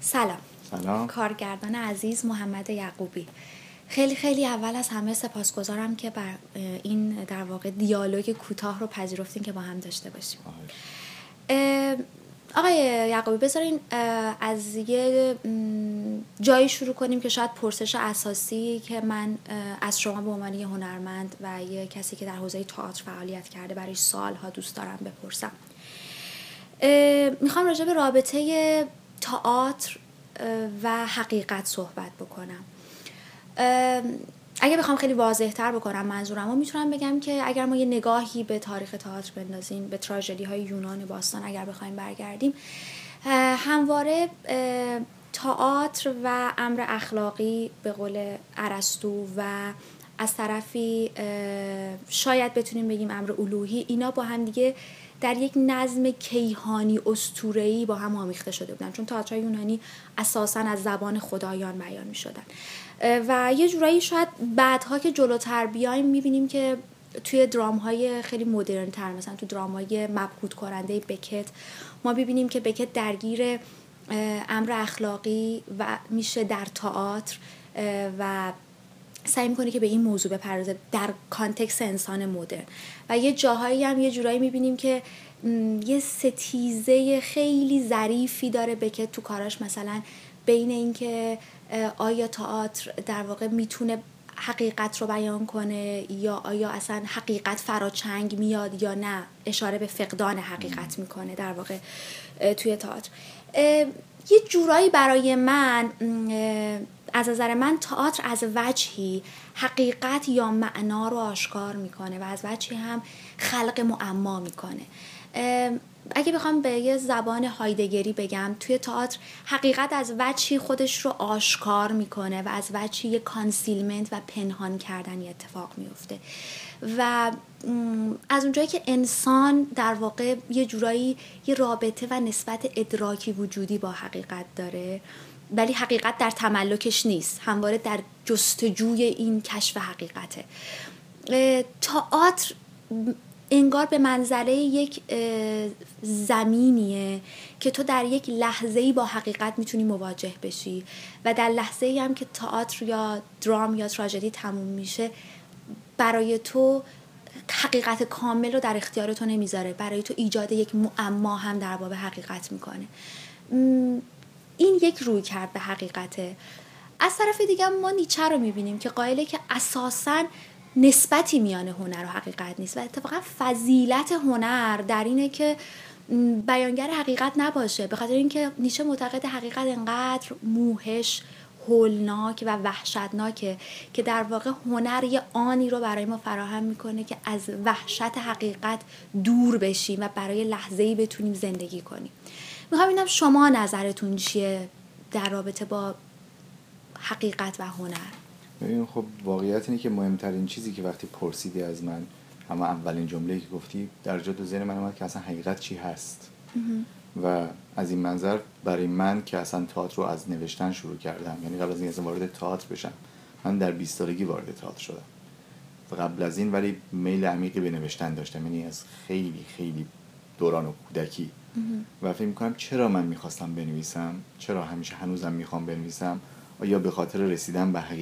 سلام. کارگردان عزیز محمد یعقوبی. خیلی خیلی اول از همه سپاسگزارم که بر این در واقع دیالوگ کوتاه رو پذیرفتین که با هم داشته باشیم. آقای یعقوبی بذارین از یه جایی شروع کنیم که شاید پرسش اساسی که من از شما به عنوان یه هنرمند و یه کسی که در حوزه تئاتر فعالیت کرده برای سالها دوست دارم بپرسم. میخوام راجع به رابطه تئاتر و حقیقت صحبت بکنم. اگه بخوام خیلی واضح تر بکنم منظورمو، میتونم بگم که اگر ما یه نگاهی به تاریخ تئاتر بندازیم، به تراژدی های یونان باستان اگر بخوایم برگردیم، همواره تئاتر و امر اخلاقی به قول ارسطو و از طرفی شاید بتونیم بگیم امر الوهی، اینا با هم دیگه در یک نظم کیهانی اسطوره‌ای با هم آمیخته شده بودن، چون تئاترهای یونانی اساساً از زبان خدایان بیان می‌شدن و یه جورایی شاید بعدها که جلوتر بیایم می‌بینیم که توی درام‌های خیلی مدرن‌تر، مثلا تو درام‌های مبهوت کننده بکت، ما می‌بینیم که بکت درگیر امر اخلاقی و میشه در تئاتر و سعی میکنه که به این موضوع بپردازه در کانتکست انسان مدرن و یه جاهایی هم یه جورایی میبینیم که یه ستیزه خیلی ظریفی داره بکت تو کاراش، مثلا بین این که آیا تئاتر در واقع میتونه حقیقت رو بیان کنه یا آیا اصلا حقیقت فراچنگ میاد یا نه، اشاره به فقدان حقیقت میکنه در واقع توی تئاتر. یه جورایی برای من از نظر من تئاتر از وجهی حقیقت یا معنا رو آشکار میکنه و از وجهی هم خلق معما میکنه. اگه بخوام به یه زبان هایدگری بگم، توی تئاتر حقیقت از وجهی خودش رو آشکار میکنه و از وجهی یه کانسیلمنت و پنهان کردن اتفاق میفته و از اونجایی که انسان در واقع یه جورایی یه رابطه و نسبت ادراکی وجودی با حقیقت داره، ولی حقیقت در تملکش نیست، همواره در جستجوی این کشف حقیقته. تئاتر انگار به منزله یک زمینیه که تو در یک لحظه‌ای با حقیقت میتونی مواجه بشی و در لحظه‌ای هم که تئاتر یا درام یا تراژدی تموم میشه، برای تو حقیقت کامل رو در اختیار تو نمیذاره، برای تو ایجاد یک معما هم در باب حقیقت میکنه. این یک روی کرد به حقیقته. از طرف دیگه ما نیچه رو میبینیم که قائله که اساساً نسبتی میان هنر و حقیقت نیست و اتفاقا فضیلت هنر در اینه که بیانگر حقیقت نباشه، به خاطر اینکه نیچه معتقد حقیقت انقدر موحش، هولناک و وحشتناکه که در واقع هنر یه آنی رو برای ما فراهم میکنه که از وحشت حقیقت دور بشیم و برای لحظه‌ای بتونیم زندگی کنیم. میخوام ببینم شما نظرتون چیه در رابطه با حقیقت و هنر؟ ببین، خب واقعیت اینه که مهمترین چیزی که وقتی پرسیدی از من، همه اولین جمله‌ای که گفتی در جا تو ذهن من اومد که اصلا حقیقت چی هست. و از این منظر برای من که اصلا تئاتر رو از نوشتن شروع کردم، یعنی قبل از اینکه وارد تئاتر بشم، من در 20 سالگی وارد تئاتر شدم و قبل از این ولی میل عمیقی به نوشتن داشتم، یعنی از خیلی خیلی دوران و کودکی. و فکر می‌کنم چرا من می‌خواستم بنویسم، چرا همیشه هنوزم می‌خوام بنویسم، آیا به خاطر رسیدن به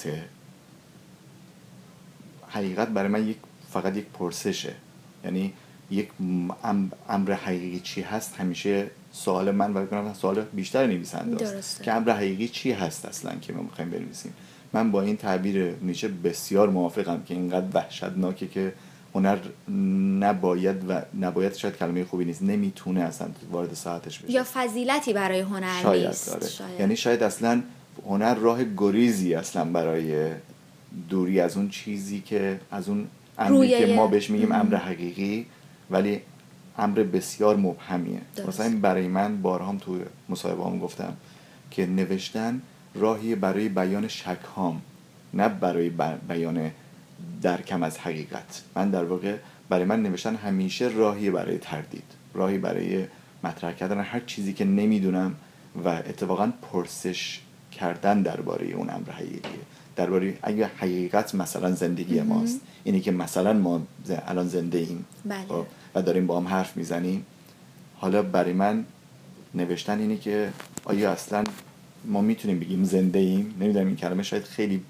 حقیقت برای من فقط یک پرسشه، یعنی یک امر حقیقی چی هست همیشه سوال من و بکنم سوال بیشتر نویسنده است که امر حقیقی چی هست اصلا که ما می‌خوایم بنویسیم. من با این تعبیر نیچه بسیار موافقم که اینقدر وحشتناکه که هنر نباید شاید کلمه خوبی نیست، نمیتونه اصلا وارد ساعتش بشه یا فضیلتی برای هنر نیست. شاید. یعنی شاید اصلا هنر راه گریزی اصلا برای دوری از اون چیزی که از اون امری که ما بهش میگیم امر حقیقی، ولی امر بسیار مبهمیه. مثلا برای من بارها هم تو مصاحبه هم گفتم که نوشتن راهی برای بیان شک‌هام، نه برای بیان درکم از حقیقت. من در واقع برای من نوشتن همیشه راهی برای تردید، راهی برای مطرح کردن هر چیزی که نمیدونم و اتفاقا پرسش کردن درباره اون امر حقیقیه، درباره اگه حقیقت مثلا زندگی ماست، اینی که مثلا ما الان زنده ایم و داریم با هم حرف میزنیم، حالا برای من نوشتن اینه که آیا اصلا ما میتونیم بگیم زنده ایم؟ نمیدونم این کلمه شاید خیلی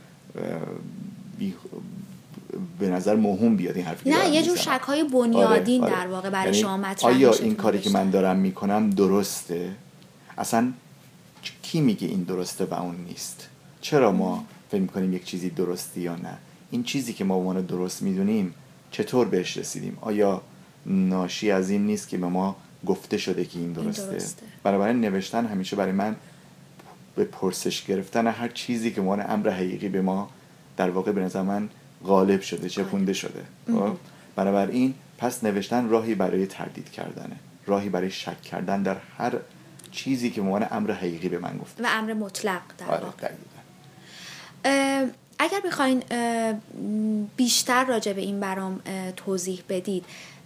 به نظر موهوم بیاد این حرفی. نه یه جور شک‌های بنیادین در واقع برای شما مطرح آیا میشه. این کاری که من دارم میکنم درسته؟ اصلا کی میگه این درسته و اون نیست؟ چرا ما فکر میکنیم یک چیزی درستی یا نه؟ این چیزی که ما اون درست میدونیم چطور بهش رسیدیم؟ آیا ناشی از این نیست که به ما گفته شده که این درسته؟ بنابراین نوشتن همیشه برای من به پرسش گرفتن هر چیزی که عنوان امر حقیقی به ما در واقع به نظر من غالب شده، چپونده شده. بنابراین پس نوشتن راهی برای تردید کردنه، راهی برای شک کردن در هر چیزی که به عنوان امر حقیقی به من گفته و امر مطلق در واقع. اگر بخواین بیشتر راجع به این برام توضیح بدید،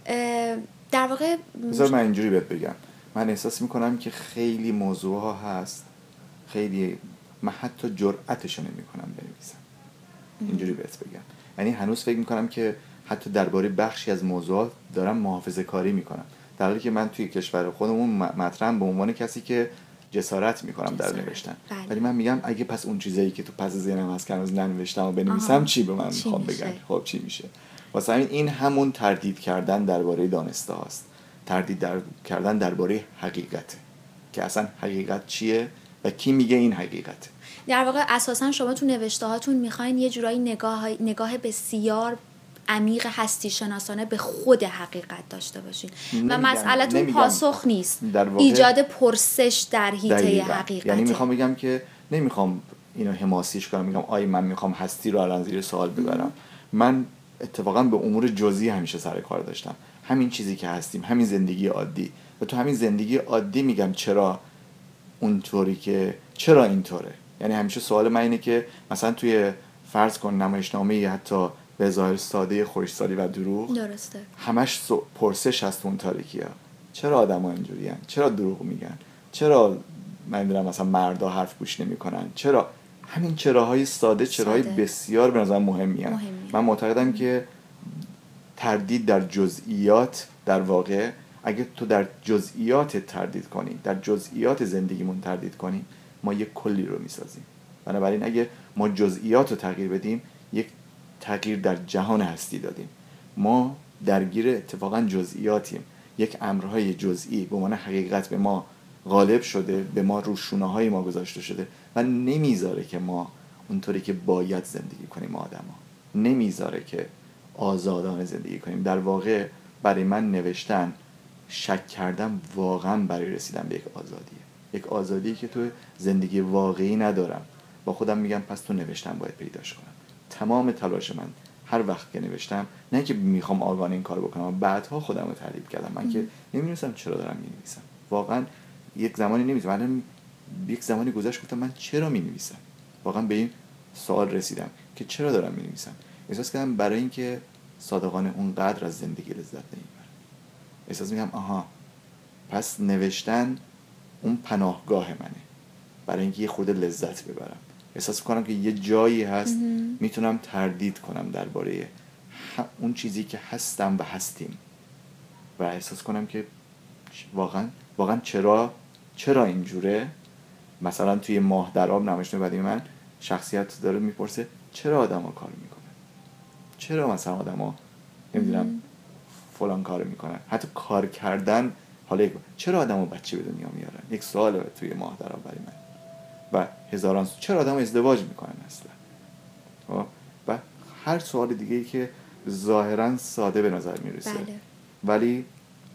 در واقع بذار من اینجوری بهت بگم. من احساس میکنم که خیلی موضوع ها هست، خیلی من حتی جرأتشو نمیکنم بنویسم. اینجوری بهت بگم، یعنی هنوز فکر میکنم که حتی درباره بخشی از موضوعات دارم محافظه کاری میکنم، در حالی که من توی کشور خودمون مطرحم به عنوان کسی که جسارت میکنم در نوشتن. ولی من میگم اگه پس اون چیزایی که تو پس ذهنم هست که هنوز ننوشتم و بنویسم چی به من میخوام بگن؟ خب چی میشه؟ واسه این همون تردید کردن درباره دانسته هاست، تردید کردن درباره حقیقته که اصلا حقیقت چیه و کی میگه این حقیقته. در واقع اساسا شما تو نوشته هاتون میخواین یه جورایی نگاه بسیار عمیق هستی شناسانه به خود حقیقت داشته باشین و مسئله‌تون پاسخ نیست، ایجاد پرسش در حیطه حقیقت. یعنی میخوام بگم که نمیخوام اینو حماسیش کنم، میگم من میخوام هستی رو الان زیر سوال ببرم. من اتفاقا به امور جزئی همیشه سر کار داشتم، همین چیزی که هستیم، همین زندگی عادی، و تو همین زندگی عادی میگم چرا اونطوری که چرا اینطوره. یعنی همیشه سوال من اینه که مثلا توی فرض کن نمایشنامه حتی به ظاهر ساده خورشتسالی و دروغ، درسته، همش پرسش هست اون تاریکی‌ها. چرا آدم‌ها اینجوریان؟ چرا دروغ میگن؟ چرا من می‌دونم مثلا مردا حرف گوش نمی‌کنن؟ چرا؟ همین چراهای ساده چراهای بسیار به نظر مهمیه. من معتقدم که تردید در جزئیات، در واقع اگه تو در جزئیات تردید کنی، در جزئیات زندگیمون تردید کنی، ما یک کلی رو میسازیم. بنابراین اگه ما جزئیات رو تغییر بدیم، یک تغییر در جهان هستی دادیم. ما درگیر اتفاقا جزئیاتیم، یک امرهای جزئی به عنوان حقیقت به ما غالب شده، به ما روشونه‌های ما گذاشته شده و نمیذاره که ما اونطوری که باید زندگی کنیم. آدما نمیذاره که آزادانه زندگی کنیم. در واقع برای من نوشتن، شک کردم واقعا برای رسیدن به یک آزادیه، یک آزادی که تو زندگی واقعی ندارم. با خودم میگم پس تو نوشتن باید پیداش کنم. تمام تلاش من هر وقت که نوشتم، نه که میخوام آگاهانه این کار بکنم، بعدها خودم رو تحریف کردم. من که نمیدونستم چرا دارم مینویسم، واقعا یک زمانی نمیدونم، الان یک زمانی گذشت گفتم من چرا مینویسم، واقعا به این سوال رسیدم که چرا دارم مینویسم. احساس کردم برای اینکه صادقانه اونقدر از زندگی لذت نمیبرم. احساس میکنم آها پس نوشتن اون پناهگاه منه برای اینکه یه خورده لذت ببرم. احساس کنم که یه جایی هست میتونم تردید کنم درباره اون چیزی که هستم و هستیم و احساس کنم که واقعا چرا اینجوره. مثلا توی ماه در آب نمایشنامه بعدی من شخصیت داره میپرسه چرا آدما کار میکنن، چرا مثلا آدما نمیدونم فلان کار میکنن، حتی کار کردن. حالا چرا آدما بچه به دنیا میارن، یک سواله توی ماه در آب برای من. و هزاران چرا آدم ازدواج میکنن اصلا، و هر سوال دیگه‌ای که ظاهرا ساده به نظر میرسه. بله. ولی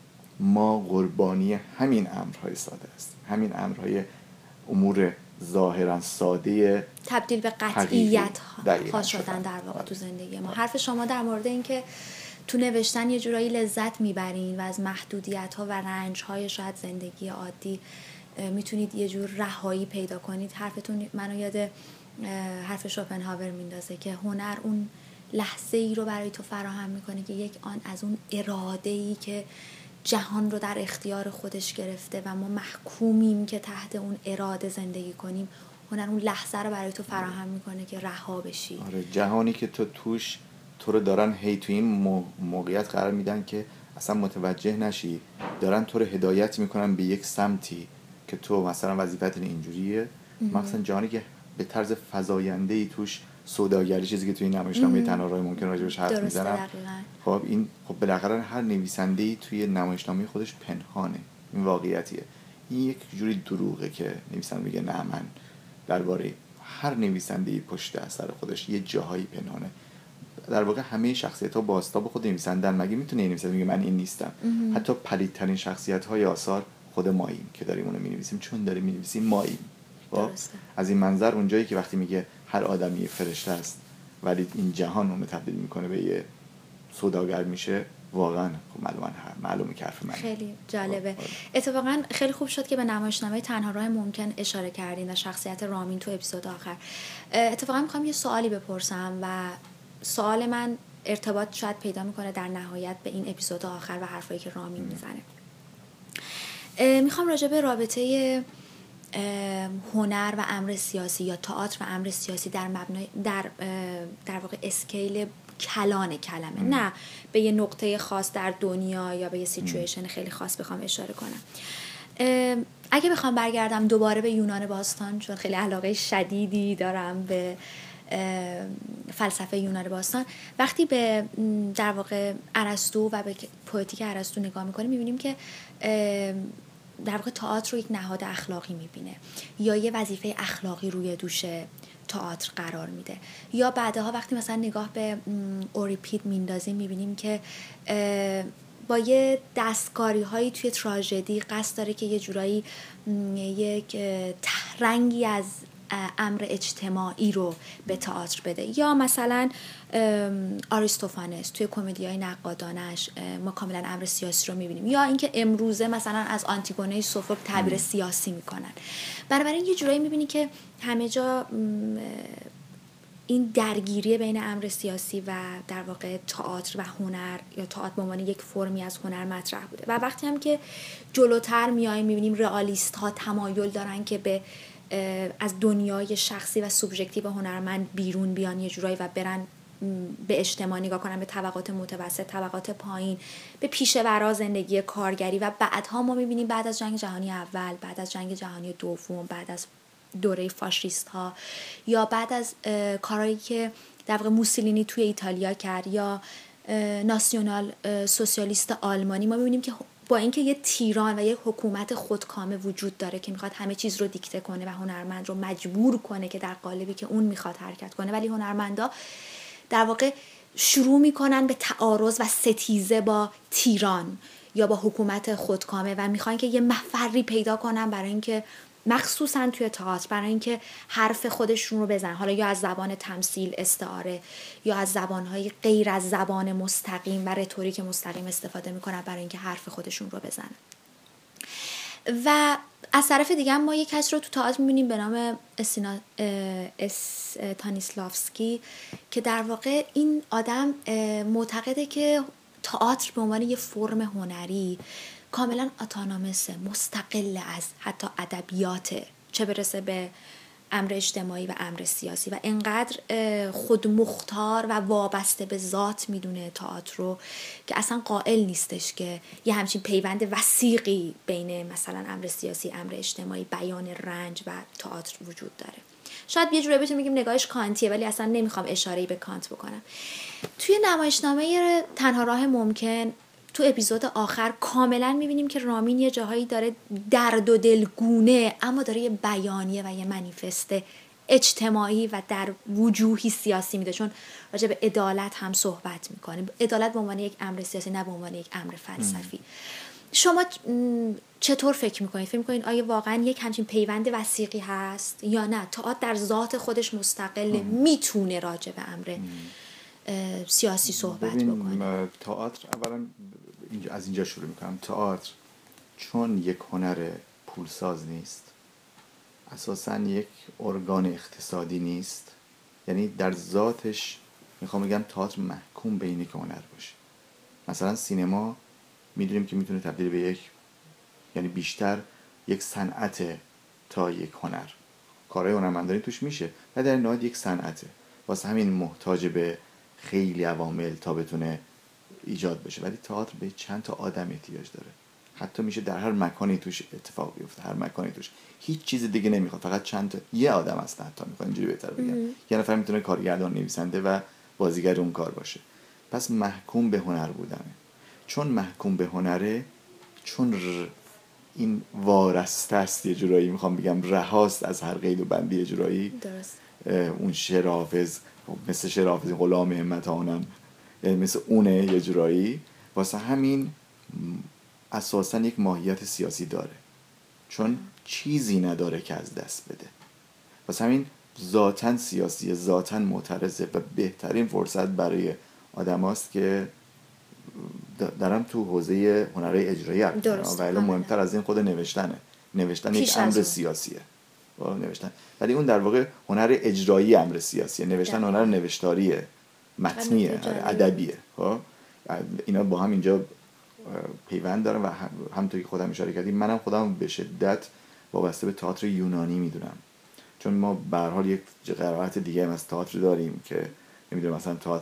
ما قربانی همین امرهای ساده هستیم، همین امرهای امور ظاهرا ساده تبدیل به قطعیت ها شدن در واقع تو زندگی ما. حرف شما در مورد این که تو نوشتن یه جورایی لذت میبرین و از محدودیت ها و رنج های شاید زندگی عادی میتونید یه جور رهایی پیدا کنید، حرفتون منو یاد حرف شوپنهاور میندازه که هنر اون لحظه ای رو برای تو فراهم میکنه که یک آن از اون اراده ای که جهان رو در اختیار خودش گرفته و ما محکومیم که تحت اون اراده زندگی کنیم. هنر اون لحظه رو برای تو فراهم میکنه که رها بشی. آره، جهانی که تو توش تو رو دارن هی تو این موقعیت قرار میدن که اصلا متوجه نشی دارن تو رو هدایت میکنن به یک سمتی که تو مثلا وظیفت اینجوریه، مثلا جهانی که به طرز فزاینده‌ای توش سوداگری، چیزی که توی این نمایشنامه تنها راه ممکن راجبش حرف میزنم. خب این خب بالاخره هر نویسنده‌ای توی نمایشنامه خودش پنهانه، این واقعیتیه. این یک جوری دروغه که نویسنده میگه نه من درباره هر نویسنده‌ای پشت اثر خودش یه جاهایی پنهانه. در واقع همه شخصیت‌ها بازتاب خود نویسندن. مگه میتونه نویسنده میگه من این نیستم؟ حتی پلیدترین شخصیت‌های آثار خود ماییم که داریم اونو می‌نویسیم، چون داریم می‌نویسیم ماییم. از این منظر اونجایی که وقتی میگه هر آدمی فرشته است ولی این جهان اونو تبدیل میکنه به یه سوداگر میشه، واقعا معلومه که حرف من خیلی جالبه. اتفاقا خیلی خوب شد که به نمایشنامه تنها راه ممکن اشاره کردین و شخصیت رامین تو اپیزود آخر. اتفاقا میخوام یه سوالی بپرسم و سوال من ارتباط شاید پیدا میکنه در نهایت به این اپیزود آخر و حرفایی که رامین میزنه. میخوام راجع به رابطه هنر و امر سیاسی یا تئاتر و امر سیاسی در مبنای در واقع اسکیل کلان کلمه، نه به یه نقطه خاص در دنیا یا به یه سیچویشن خیلی خاص بخوام اشاره کنم. اگه بخوام برگردم دوباره به یونان باستان، چون خیلی علاقه شدیدی دارم به فلسفه یونان باستان، وقتی به در واقع ارسطو و به پوئتیک ارسطو نگاه میکنیم میبینیم که در واقع تئاتر رو یک نهاد اخلاقی میبینه یا یه وظیفه اخلاقی روی دوش تئاتر قرار میده. یا بعدها وقتی مثلا نگاه به اوریپید میندازیم میبینیم که با یه دستکاری هایی توی تراژدی قصد داره که یه جورایی یک رنگی از امر اجتماعی رو به تئاتر بده. یا مثلا آریستوفانس توی کمدیای نقادانش ما کاملا امر سیاسی رو میبینیم. یا اینکه امروزه مثلا از آنتیگونه سوفوکل تعبیر سیاسی میکنن. بنابراین یه جورایی میبینی که همه جا این درگیری بین امر سیاسی و در واقع تئاتر و هنر یا تئاتر به عنوان یک فرمی از هنر مطرح بوده. و وقتی هم که جلوتر میایم میبینیم رئالیست ها تمایل دارن که به از دنیای شخصی و سوبژکتیو هنرمند بیرون بیان یه جورایی و برن به اجتماع نگاه کنن، به طبقات متوسط، طبقات پایین، به پیشه‌ورا زندگی کارگری. و بعدها ما میبینیم بعد از جنگ جهانی اول، بعد از جنگ جهانی دوم، بعد از دوره فاشیست ها یا بعد از کارهایی که در واقع موسولینی توی ایتالیا کرد یا ناسیونال سوسیالیست آلمانی، ما میبینیم که با اینکه یه تیران و یه حکومت خودکامه وجود داره که میخواد همه چیز رو دیکته کنه و هنرمند رو مجبور کنه که در قالبی که اون میخواد حرکت کنه، ولی هنرمندا در واقع شروع میکنن به تعارض و ستیزه با تیران یا با حکومت خودکامه و میخوان که یه مفری پیدا کنن برای اینکه مخصوصا توی تئاتر برای اینکه حرف خودشون رو بزنن، حالا یا از زبان تمثیل، استعاره، یا از زبانهای غیر از زبان مستقیم و رتوریک مستقیم استفاده میکنن برای اینکه حرف خودشون رو بزنن. و از طرف دیگه ما یک کس رو تو تئاتر میبینیم به نام استانیسلافسکی که در واقع این آدم معتقده که تئاتر به عنوان یه فرم هنری کاملا اتونومسه، مستقل از حتی ادبیات، چه برسه به امر اجتماعی و امر سیاسی، و انقدر خودمختار و وابسته به ذات میدونه تئاتر رو که اصلا قائل نیستش که یه همچین پیوند وثیقی بین مثلا امر سیاسی، امر اجتماعی، بیان رنج و تئاتر وجود داره. شاید یه جوری بتونیم بگیم نگاهش کانتیه، ولی اصلا نمیخوام اشاره‌ای به کانت بکنم. توی نمایشنامه تنها راه ممکن تو اپیزود آخر کاملا میبینیم که رامین یه جاهایی داره درد و دلگونه اما داره یه بیانیه و یه منیفست اجتماعی و در وجوهی سیاسی میده، چون راجع به عدالت هم صحبت میکنه. عدالت به عنوان یک امر سیاسی، نه به عنوان یک امر فلسفی. شما چطور فکر میکنید؟ فکر میکنید آیا واقعا یک همچین پیوند وثیقی هست یا نه تئاتر در ذات خودش مستقل میتونه راجع به امر سیاسی صحبت بکنه؟ تئاتر اولا از اینجا شروع میکنم. تئاتر چون یک هنر پولساز نیست، اساساً یک ارگان اقتصادی نیست، یعنی در ذاتش میخوام بگم تئاتر محکوم به اینه که هنر باشه. مثلا سینما میدونیم که میتونه تبدیل به یک، یعنی بیشتر یک صنعت تا یک هنر. کارهای هنرمندانی توش میشه و در نهایت یک صنعته، واسه همین محتاج به خیلی عوامل تا بتونه ایجاد بشه. ولی تئاتر به چند تا آدم احتیاج داره. حتی میشه در هر مکانی توش اتفاق بیفته، هر مکانی توش هیچ چیز دیگه نمیخواد، فقط چند تا یه آدم است حتی میخواد اینجوری بهتر بگم، یه نفر میتونه کارگردان، نویسنده و بازیگر اون کار باشه. پس محکوم به هنر بودنه. چون محکوم به هنره، چون این وارسته است یه جورایی، میخوام بگم رهاست از هر قید و بندی یه جورایی. درست. اون شعر حافظ مثل شعر حافظ غلام همت آنم، یعنی مثل اونه یه جورایی. واسه همین اساسا یک ماهیت سیاسی داره، چون چیزی نداره که از دست بده. واسه همین ذاتاً سیاسیه، ذاتاً معترضه و بهترین فرصت برای آدم هاست که دارم تو حوزه هنرهای اجرایی حرف می‌زنم، ولی مهمتر از این خود نوشتن یک امر سیاسیه. نوشتن، ولی اون در واقع هنر اجرایی امر سیاسیه، نوشتن هنر نوشتاریه، متنیه، ادبیه. خب اینا با هم اینجا پیوند دارن و همونطوری که خودم اشاره کردیم، منم خودم به شدت وابسته به تئاتر یونانی میدونم، چون ما به هر حال یک قرائت دیگه هم از تئاتر داریم که نمیدونم مثلا تئاتر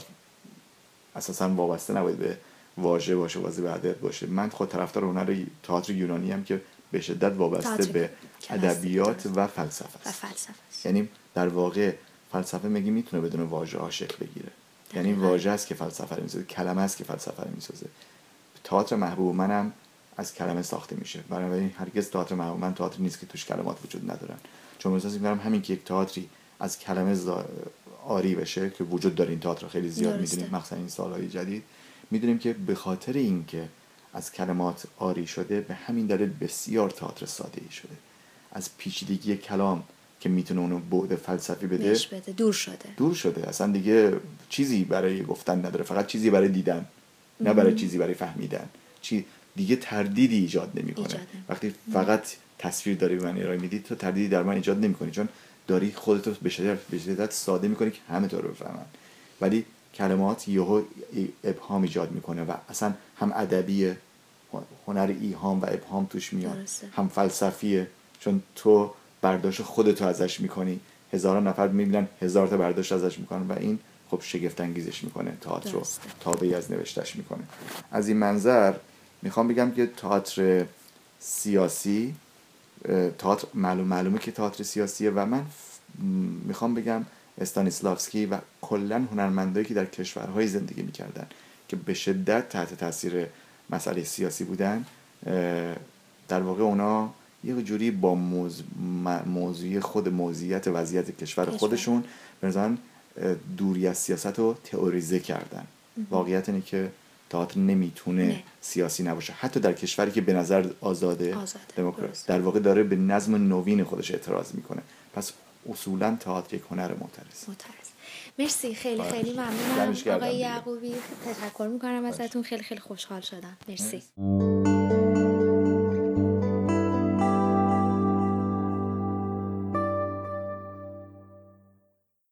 اساسا وابسته نباید به واژه باشه، واسه به عدد باشه. من خود طرفدار هنر تئاتر یونانی هم که به شدت وابسته به ادبیات و فلسفه است. یعنی در واقع فلسفه میتونه بدون واژه ها شکل بگیره، یعنی واژه است که فلسفه رو میسازه، کلمه است که فلسفه رو میسازه. تئاتر محبوب منم از کلمه ساخته میشه، بنابراین هرگز تئاتر محبوب من تئاتر نیست که توش کلمات وجود ندارن، چون احساس می‌کنم همین که یک تئاتری از کلمه آری بشه، که وجود داره این تئاتر خیلی زیاد می‌دونیم، مخصوصا این سال‌های جدید می‌دونیم که به خاطر اینکه از کلمات آری شده، به همین دلیل بسیار تئاتر ساده‌ای شده. از پیچیدگی کلام که میتونه اونو بعد فلسفی بده دور شده، اصلا دیگه چیزی برای گفتن نداره، فقط چیزی برای دیدن، نه برای چیزی برای فهمیدن. دیگه تردیدی ایجاد نمیکنه. وقتی فقط تصویر داری و من ارائه میدی، تو تردیدی در من ایجاد نمیکنی، چون داری خودت رو به شدت ساده میکنی که همه تو رو بفهمن. ولی کلمات یهو ابهام ایجاد میکنه و اصلا هم ادبیه، هنر ایهام و ابهام توش میاد، هم فلسفیه، چون تو برداشت خودت رو ازش میکنی، هزاران نفر میبینن هزار تا برداشت ازش میکنن و این خب شگفت انگیزش میکنه، تئاتر رو تابعی از نوشتش میکنه. از این منظر میخوام بگم که تئاتر سیاسی، تئاتر معلومه که تئاتر سیاسیه و من میخوام بگم استانیسلافسکی و کلا هنرمندایی که در کشورهای زندگی میکردن که به شدت تحت تاثیر مسئله سیاسی بودن، در واقع اونا یه جوری با موضوعی خود موضوعیت وضعیت کشور خودشون مثلا دوری از سیاست رو تئوریزه کردن. واقعیت اینه که تئاتر نمیتونه سیاسی نباشه، حتی در کشوری که به نظر آزاده دموکراسی، در واقع داره به نظم نوین خودش اعتراض میکنه. پس اصولا تئاتر یک هنر معترض. مرسی، خیلی خیلی ممنونم آقای یعقوبی، تشکر میکنم ازتون، خیلی خیلی خوشحال شدم. مرسی.